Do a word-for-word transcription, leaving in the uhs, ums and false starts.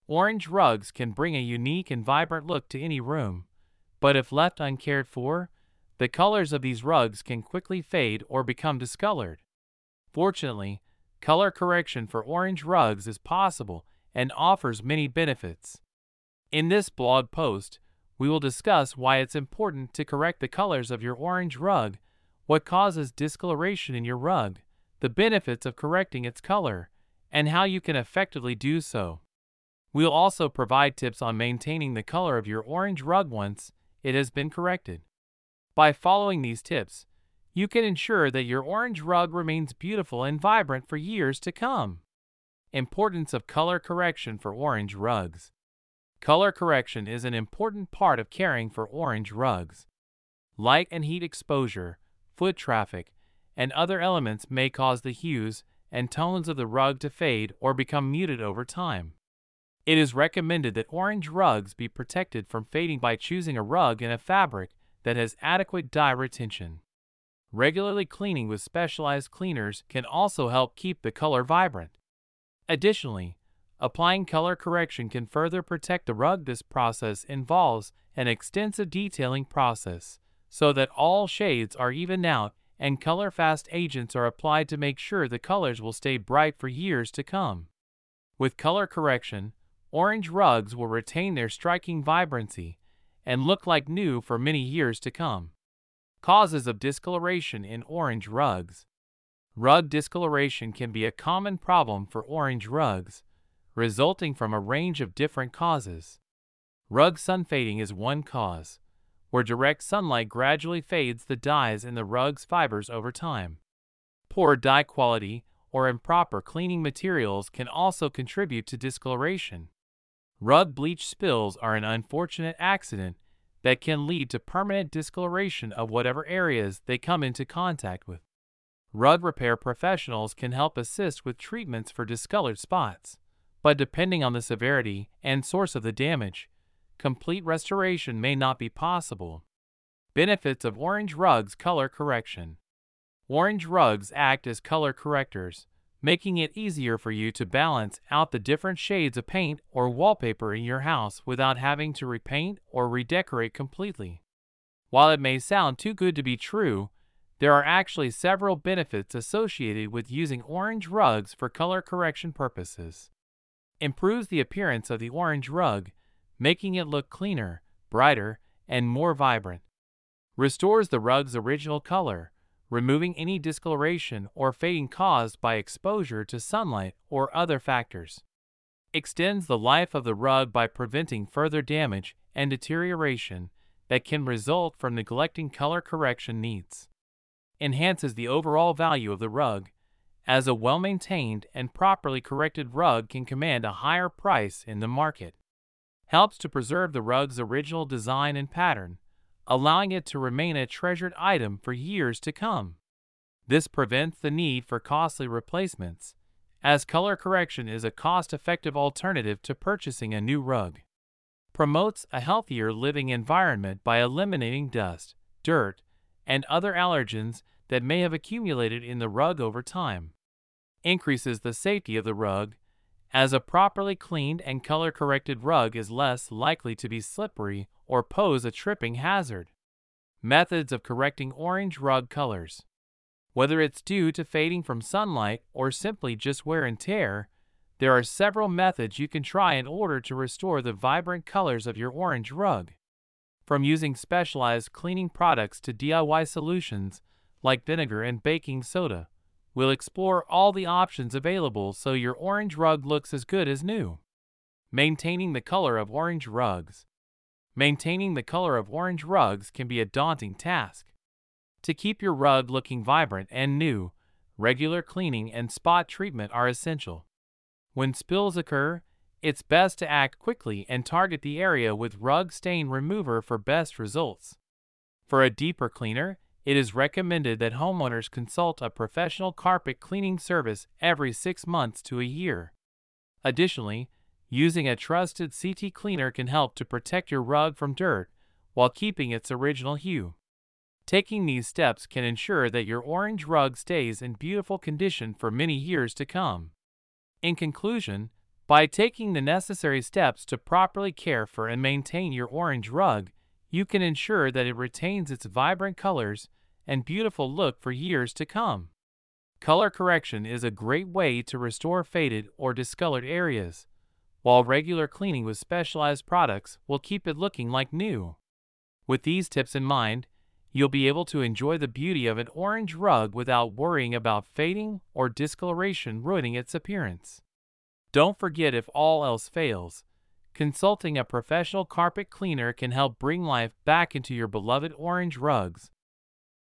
Orange rugs can bring a unique and vibrant look to any room, but if left uncared for, the colors of these rugs can quickly fade or become discolored. Fortunately, color correction for orange rugs is possible and offers many benefits. In this blog post, we will discuss why it's important to correct the colors of your orange rug, what causes discoloration in your rug, the benefits of correcting its color, and how you can effectively do so. We'll also provide tips on maintaining the color of your orange rug once it has been corrected. By following these tips, you can ensure that your orange rug remains beautiful and vibrant for years to come. Importance of color correction for orange rugs. Color correction is an important part of caring for orange rugs. Light and heat exposure, foot traffic, and other elements may cause the hues and tones of the rug to fade or become muted over time. It is recommended that orange rugs be protected from fading by choosing a rug in a fabric that has adequate dye retention. Regularly cleaning with specialized cleaners can also help keep the color vibrant. Additionally, applying color correction can further protect the rug. This process involves an extensive detailing process so that all shades are evened out and color-fast agents are applied to make sure the colors will stay bright for years to come. With color correction, orange rugs will retain their striking vibrancy and look like new for many years to come. Causes of discoloration in orange rugs. Rug discoloration can be a common problem for orange rugs, resulting from a range of different causes. Rug sun fading is one cause, where direct sunlight gradually fades the dyes in the rug's fibers over time. Poor dye quality or improper cleaning materials can also contribute to discoloration. Rug bleach spills are an unfortunate accident that can lead to permanent discoloration of whatever areas they come into contact with. Rug repair professionals can help assist with treatments for discolored spots, but depending on the severity and source of the damage, complete restoration may not be possible. Benefits of orange rugs color correction. Orange rugs act as color correctors, making it easier for you to balance out the different shades of paint or wallpaper in your house without having to repaint or redecorate completely. While it may sound too good to be true, there are actually several benefits associated with using orange rugs for color correction purposes. Improves the appearance of the orange rug, making it look cleaner, brighter, and more vibrant. Restores the rug's original color, removing any discoloration or fading caused by exposure to sunlight or other factors. Extends the life of the rug by preventing further damage and deterioration that can result from neglecting color correction needs. Enhances the overall value of the rug, as a well-maintained and properly corrected rug can command a higher price in the market. Helps to preserve the rug's original design and pattern, allowing it to remain a treasured item for years to come. This prevents the need for costly replacements, as color correction is a cost-effective alternative to purchasing a new rug. Promotes a healthier living environment by eliminating dust, dirt, and other allergens that may have accumulated in the rug over time. Increases the safety of the rug, as a properly cleaned and color-corrected rug is less likely to be slippery or pose a tripping hazard. Methods of correcting orange rug colors. Whether it's due to fading from sunlight or simply just wear and tear, there are several methods you can try in order to restore the vibrant colors of your orange rug. From using specialized cleaning products to D I Y solutions like vinegar and baking soda, we'll explore all the options available so your orange rug looks as good as new. Maintaining the color of orange rugs. Maintaining the color of orange rugs can be a daunting task. To keep your rug looking vibrant and new, regular cleaning and spot treatment are essential. When spills occur, it's best to act quickly and target the area with rug stain remover for best results. For a deeper cleaner, it is recommended that homeowners consult a professional carpet cleaning service every six months to a year. Additionally, using a trusted C T cleaner can help to protect your rug from dirt while keeping its original hue. Taking these steps can ensure that your orange rug stays in beautiful condition for many years to come. In conclusion, By taking the necessary steps to properly care for and maintain your orange rug, you can ensure that it retains its vibrant colors and beautiful look for years to come. Color correction is a great way to restore faded or discolored areas, while regular cleaning with specialized products will keep it looking like new. With these tips in mind, you'll be able to enjoy the beauty of an orange rug without worrying about fading or discoloration ruining its appearance. Don't forget, if all else fails, consulting a professional carpet cleaner can help bring life back into your beloved orange rugs.